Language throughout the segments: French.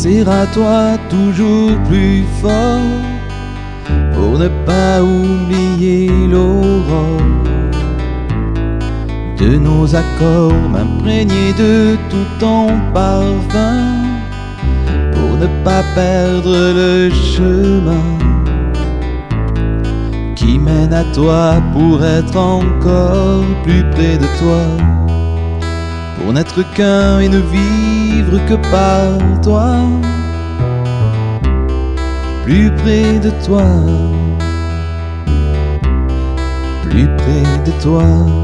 penser à toi toujours plus fort, pour ne pas oublier l'aurore de nos accords, m'imprégner de tout ton parfum, pour ne pas perdre le chemin qui mène à toi, pour être encore plus près de toi, pour n'être qu'un et ne vivre que par toi, plus près de toi, plus près de toi.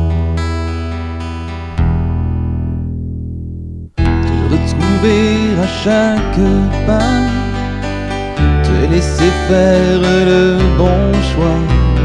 Te retrouver à chaque pas, te laisser faire le bon choix,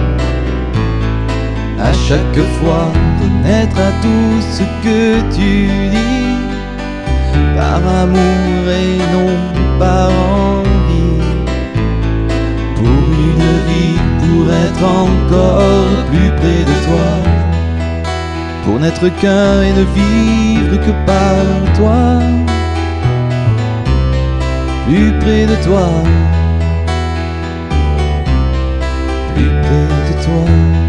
à chaque fois renaître à tout ce que tu dis, par amour et non par envie, pour une vie, pour être encore plus près de toi, pour n'être qu'un et ne vivre que par toi, plus près de toi, plus près de toi.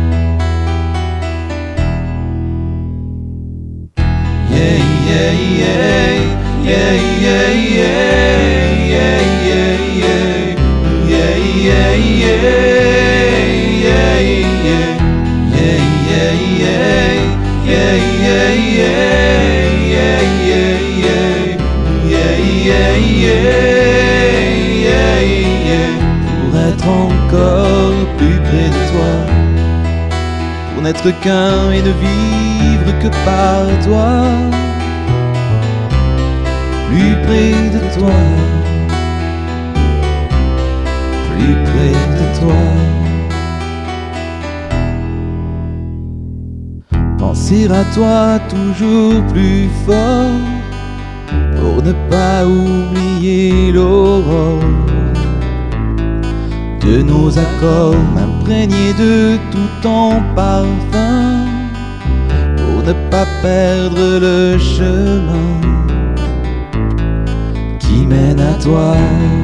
Yeah, yeah, yeah, yeah, yeah, yeah, yeah, yeah, yeah, yeah, yeah, pour être encore plus près de toi, pour n'être qu'un et ne vivre que par toi, plus près de toi, plus près de toi. Penser à toi toujours plus fort, pour ne pas oublier l'aurore de nos accords, m'imprégner de tout ton parfum, pour ne pas perdre le chemin qui mène à toi.